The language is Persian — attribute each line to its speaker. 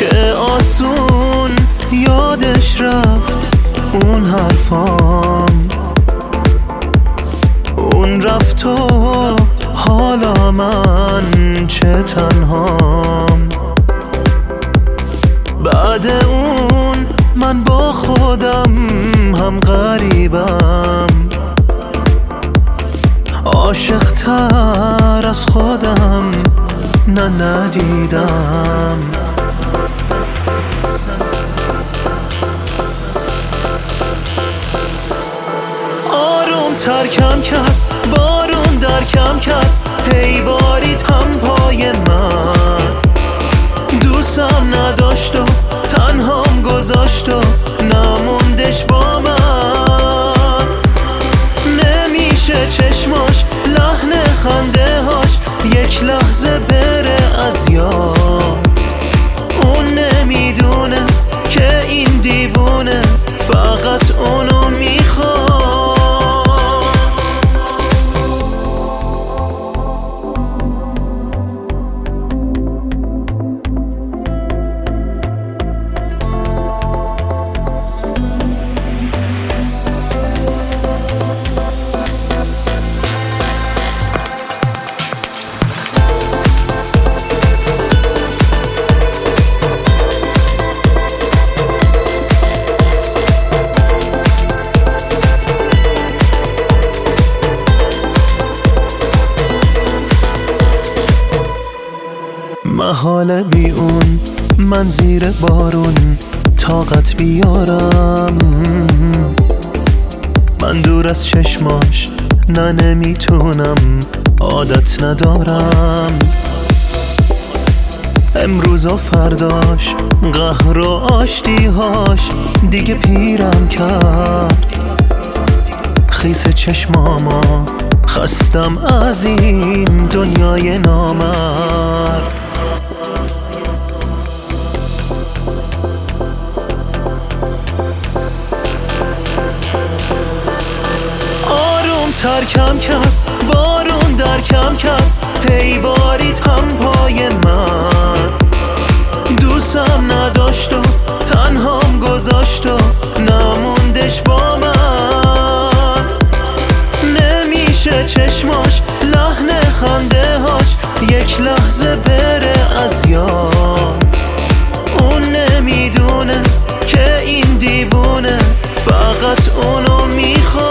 Speaker 1: چه آسون یادش رفت اون حرفام، اون رفت و حالا من چه تنهام. بعد اون من با خودم هم غریبم، عاشق تر از خودم ندیدم. آروم ترکم کرد، بارون درکم کرد، هی بارید هم پای من. دوستم نداشت و تنهام گذاشت و نموندش با من. نمیشه چشماش، لحن خنده هاش یک لحظه بره از یاد. اون نمیدونه که این دیوونه فقط اونو میخواد. محال بی اون من زیر بارون طاقت بیارم. من دور از چشماش نمیتونم، عادت ندارم. امروز و فرداش قهر و آشتیهاش دیگه پیرم کرد. خیس چشماما خستم از این دنیای نامرد. ترکم کرد، بارون درکم کرد، هی بارید هم پای من. دوستم نداشت و تنهام گذاشت و نموندش با من. نمیشه چشماش، لحن خنده هاش یک لحظه بره از یاد. اون نمیدونه که این دیوونه فقط اونو میخواد.